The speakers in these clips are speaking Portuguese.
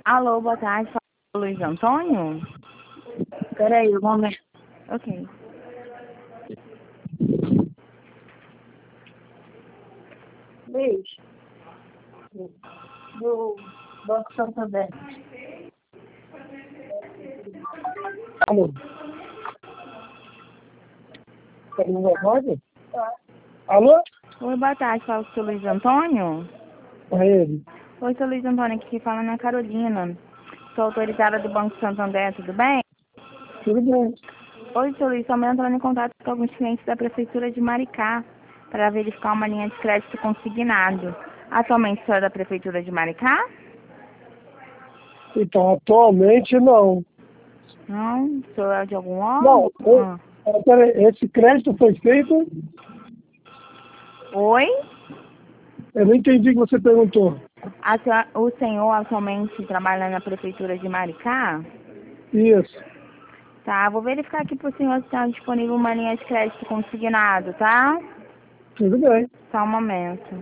Alô, boa tarde. Fala, Luiz Antônio? Peraí, um momento. Ok. Luiz, do Banco Santander. Alô? Tá no negócio? Alô? Oi, boa tarde. Fala com o seu Luiz Antônio? É ele. Oi, seu Luiz Antônio, aqui que fala na Carolina. Sou autorizada do Banco Santander, tudo bem? Tudo bem. Oi, seu Luiz, também entrando em contato com alguns clientes da Prefeitura de Maricá para verificar uma linha de crédito consignado. Atualmente, o senhor é da Prefeitura de Maricá? Então, atualmente não. Não? O senhor é de algum Não, órgão? peraí, esse crédito foi feito? Oi? Eu não entendi o que você perguntou. O senhor atualmente trabalha na Prefeitura de Maricá? Isso. Tá, vou verificar aqui pro senhor se está disponível uma linha de crédito consignado, tá? Tudo bem. Só um momento.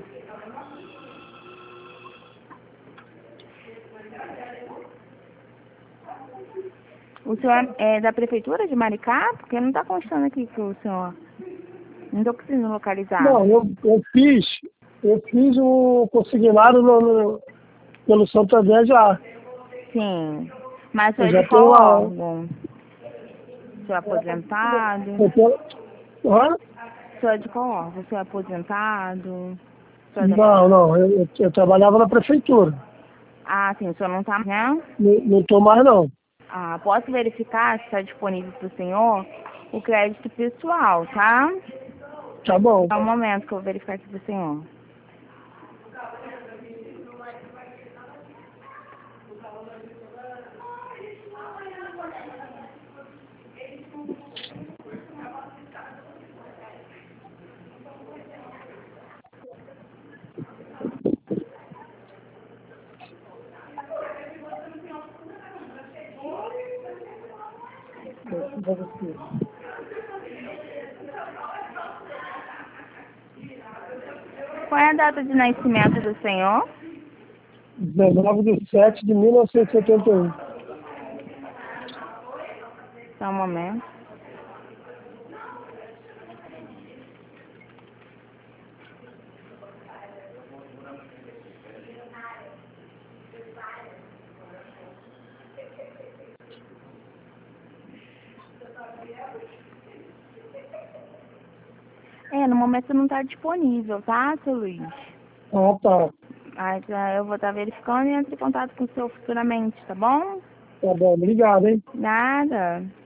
O senhor é da Prefeitura de Maricá? Porque não está constando aqui que o senhor... Não estou conseguindo localizar. Não, eu fiz o consignado pelo Santander já. Sim. Mas o senhor Eu é já de qual tenho lá. órgão? O senhor é aposentado? Eu tenho... Hã? O senhor é de qual órgão? O senhor é aposentado? O senhor é da... Não, eu trabalhava na prefeitura. Ah, sim, o senhor não está, né? Não estou mais não. Ah, posso verificar se está disponível para o senhor o crédito pessoal, tá? Tá bom. Só um momento que eu vou verificar aqui para o senhor. Qual é a data de nascimento do senhor? 19/7/1971. Só um momento. No momento não está disponível, tá, seu Luiz? Ah, tá. Mas eu vou estar verificando e entro em contato com o senhor futuramente, tá bom? Tá bom. Obrigado, hein? Nada.